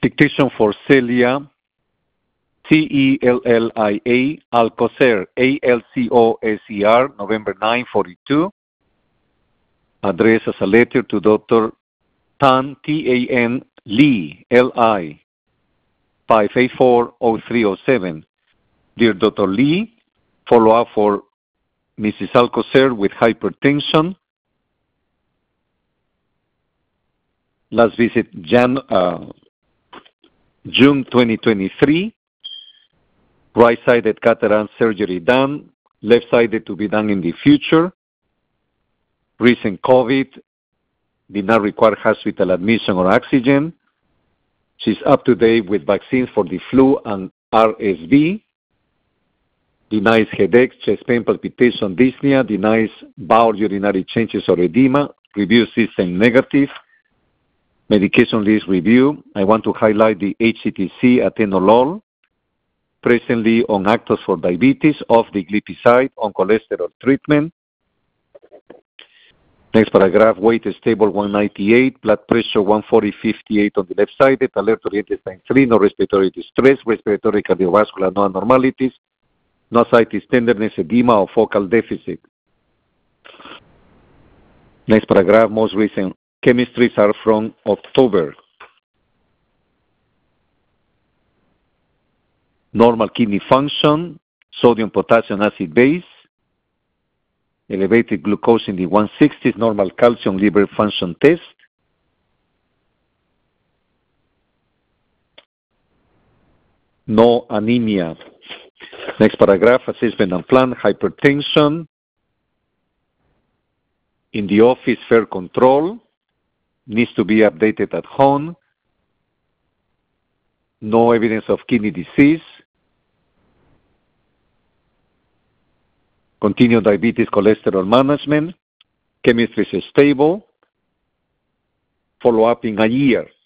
Dictation for Celia, Cellia, Alcocer, Alcocer, November 9, 42. Addressed as a letter to Dr. Tan, Tan, Lee, Li, 5840307. Dear Dr. Lee, follow-up for Mrs. Alcocer with hypertension. Last visit June 2023. Right-sided cataract surgery done. Left-sided to be done in the future. Recent COVID did not require hospital admission or oxygen. She's up to date with vaccines for the flu and RSV. Denies headache, chest pain, palpitation, dyspnea. Denies bowel urinary changes or edema. Review system negative. Medication list review. I want to highlight the HCTC atenolol. Presently on Actos for diabetes, off the glipizide, on cholesterol treatment. Next paragraph, weight stable 198, blood pressure 140/58 on the left side, alert oriented time 3, no respiratory distress, respiratory cardiovascular no abnormalities, no ascites, tenderness, edema, or focal deficit. Next paragraph, most recent chemistries are from October. Normal kidney function, sodium, potassium, acid, base. Elevated glucose in the 160s, normal calcium, liver function test. No anemia. Next paragraph, assessment and plan, hypertension. In the office, fair control. Needs to be updated at home. No evidence of kidney disease. Continued diabetes, cholesterol management. Chemistry is stable. Follow up in a year.